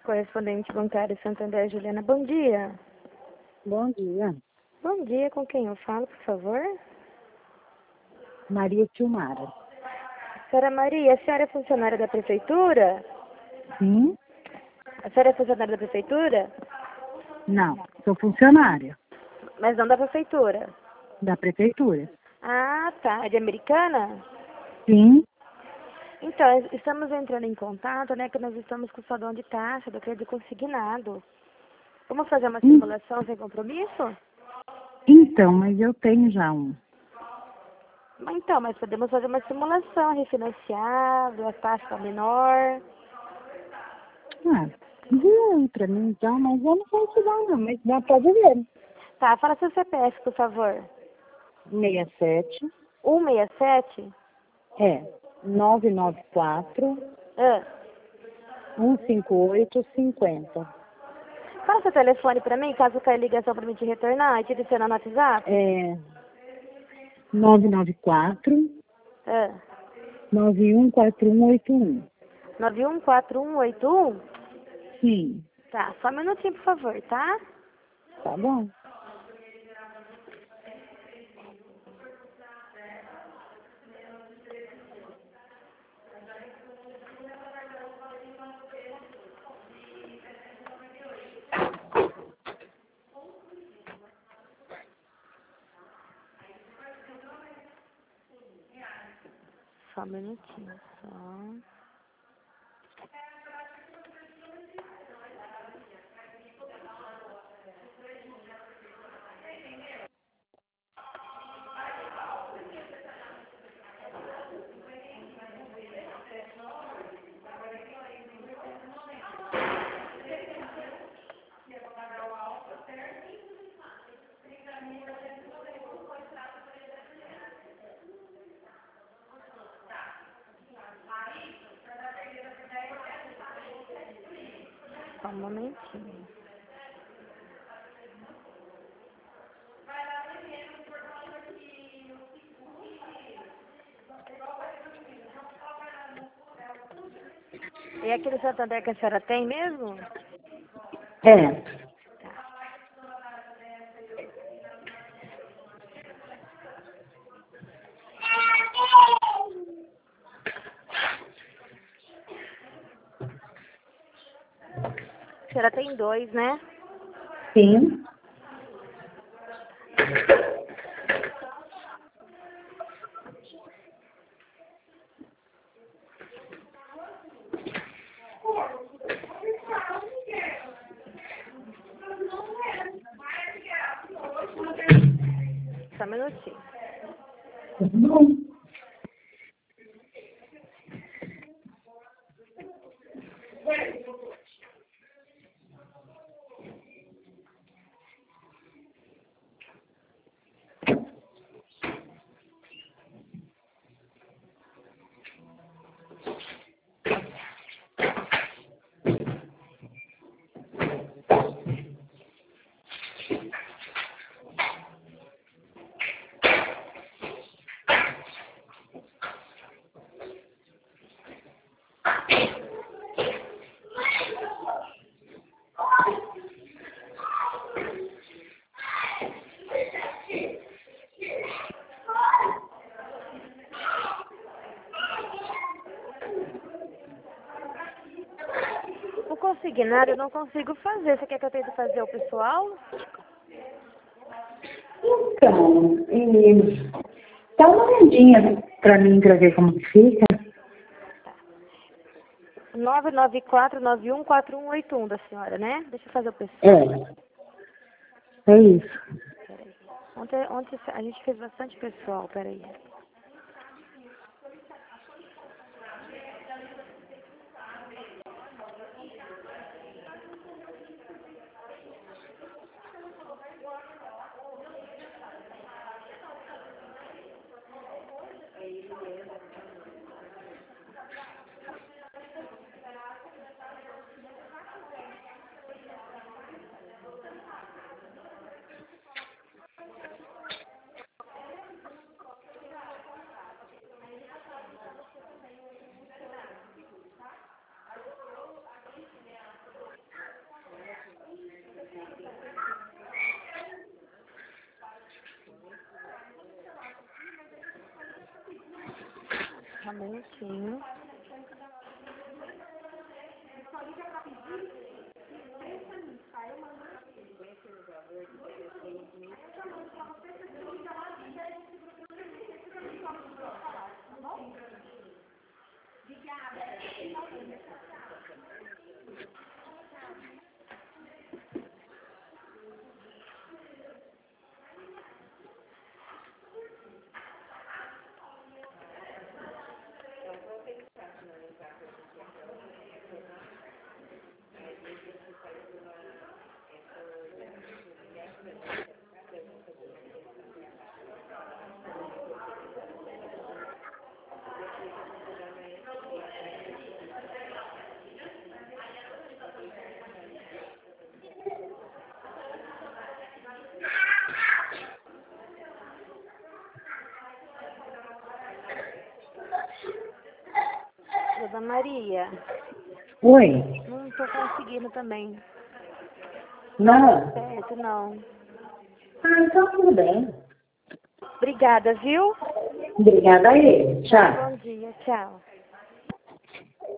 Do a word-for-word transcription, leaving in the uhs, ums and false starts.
correspondente bancário Santander, Juliana. Bom dia. Bom dia. Bom dia, com quem eu falo, por favor? Maria Tilmara. Senhora Maria, a senhora é funcionária da prefeitura? Sim? A senhora é funcionária da prefeitura? Não, sou funcionária Mas não da prefeitura. da prefeitura. Ah, tá. É de Americana? Sim? Então, estamos entrando em contato, né, que nós estamos com o salão de taxa do crédito consignado. Vamos fazer uma Hum. simulação sem compromisso? Então, mas eu tenho já um. Mas Então, mas podemos fazer uma simulação, refinanciado, a taxa menor. Ah, viu aí pra mim então, mas eu não sei se dá não, mas dá pra ver. Tá, fala seu C P F, por favor. sessenta e sete, um seis sete? é, nove nove quatro, Ah. um cinco oito, cinquenta. Fala seu telefone pra mim, caso caia ligação pra mim te retornar e te adicionar no WhatsApp. É, nove nove quatro, Ah. nove um quatro um oito um. nove um quatro um oito um? Sim, Tá, só um minutinho, por favor, tá? tá bom. Só um minutinho, só. Só um momentinho. E aquele Santander que a senhora tem mesmo? É, A senhora tem dois, né? sim. Só um minutinho. Tá bom. O consignado eu não consigo fazer. Você quer que eu tente fazer o pessoal? Então, e dá uma olhadinha pra mim pra ver como que fica. nove nove quatro nove um quatro um oito um da senhora, né? Deixa eu fazer o pessoal. É, é isso. Peraí. Ontem, ontem a gente fez bastante pessoal, peraí. Só um minutinho. Dona Maria, Oi. não tô conseguindo também. Não. Certo, não. Ah, então tudo bem. Obrigada, viu? Obrigada a ele. Tchau. Bom dia, tchau.